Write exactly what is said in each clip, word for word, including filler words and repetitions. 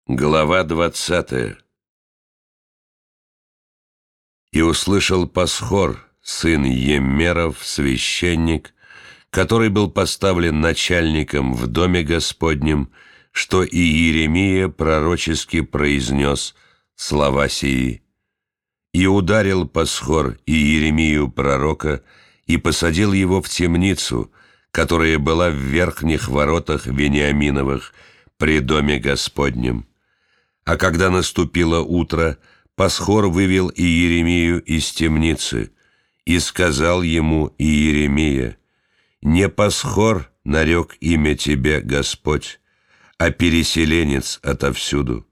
Глава двадцатая. «И услышал Пасхор, сын Еммеров, священник, который был поставлен начальником в доме Господнем, что и Иеремия пророчески произнес слова сии. И ударил Пасхор и Иеремию пророка, и посадил его в темницу, которая была в верхних воротах Вениаминовых, при доме Господнем. А когда наступило утро, Пасхор вывел Иеремию из темницы, и сказал ему Иеремия: «Не Пасхор нарек имя тебе Господь, а переселенец отовсюду.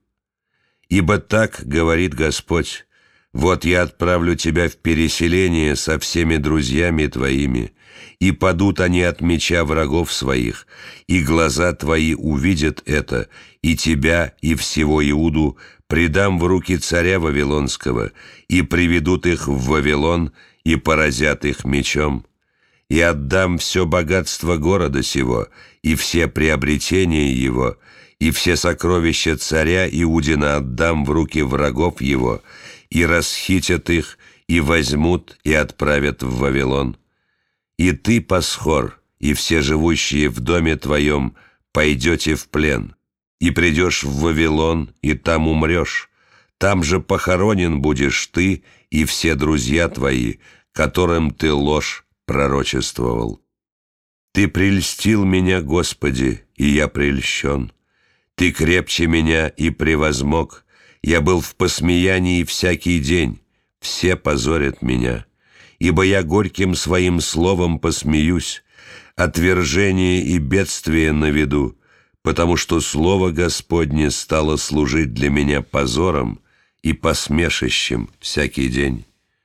Ибо так говорит Господь: вот я отправлю тебя в переселение со всеми друзьями твоими, и падут они от меча врагов своих, и глаза твои увидят это, и тебя, и всего Иуду предам в руки царя Вавилонского, и приведут их в Вавилон, и поразят их мечом. И отдам все богатство города сего, и все приобретения его, и все сокровища царя Иудина отдам в руки врагов его, и расхитят их, и возьмут, и отправят в Вавилон. И ты, Пасхор, и все живущие в доме твоем пойдете в плен, и придешь в Вавилон, и там умрешь. Там же похоронен будешь ты и все друзья твои, которым ты ложь пророчествовал. Ты прельстил меня, Господи, и я прельщен. Ты крепче меня и превозмог. Я был в посмеянии всякий день, все позорят меня. Ибо я горьким своим словом посмеюсь, отвержение и бедствие наведу, потому что слово Господне стало служить для меня позором и посмешищем всякий день.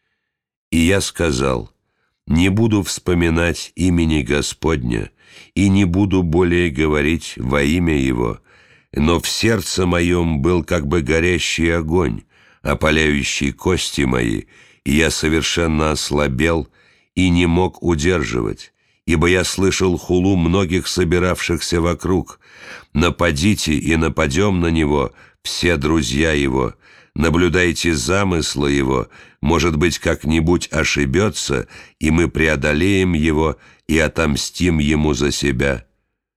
И я сказал: не буду вспоминать имени Господня, и не буду более говорить во имя Его, но в сердце моем был как бы горящий огонь, опаляющий кости мои, и я совершенно ослабел и не мог удерживать, ибо я слышал хулу многих собиравшихся вокруг: нападите и нападем на него, все друзья его, наблюдайте замыслы его, может быть, как-нибудь ошибется, и мы преодолеем его и отомстим ему за себя.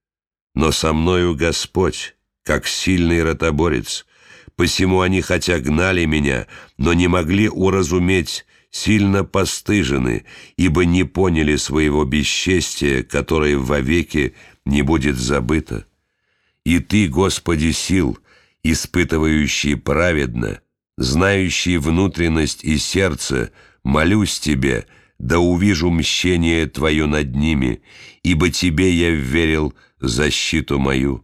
Но со мною Господь, как сильный ротоборец, посему они, хотя гнали меня, но не могли уразуметь, сильно постыжены, ибо не поняли своего бесчестия, которое вовеки не будет забыто. И Ты, Господи сил, испытывающий праведно, знающий внутренность и сердце, молюсь Тебе, да увижу мщение Твое над ними, ибо Тебе я вверил защиту мою.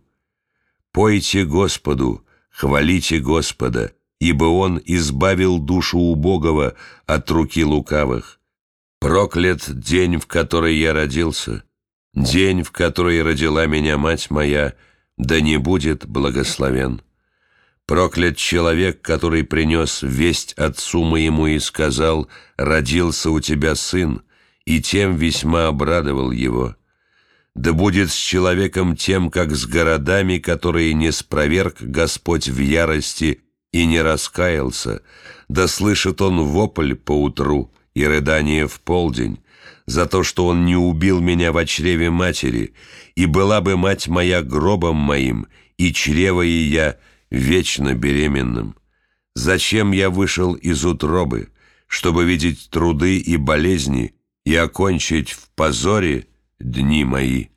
Пойте Господу, хвалите Господа, ибо Он избавил душу убогого от руки лукавых. Проклят день, в который я родился, день, в который родила меня мать моя, да не будет благословен. Проклят человек, который принес весть отцу моему и сказал: родился у тебя сын, и тем весьма обрадовал его. Да будет с человеком тем, как с городами, которые не спроверг Господь в ярости и не раскаялся, да слышит он вопль поутру и рыдание в полдень, за то, что он не убил меня во чреве матери, и была бы мать моя гробом моим, и чрево и я вечно беременным. Зачем я вышел из утробы, чтобы видеть труды и болезни и окончить в позоре дни мои?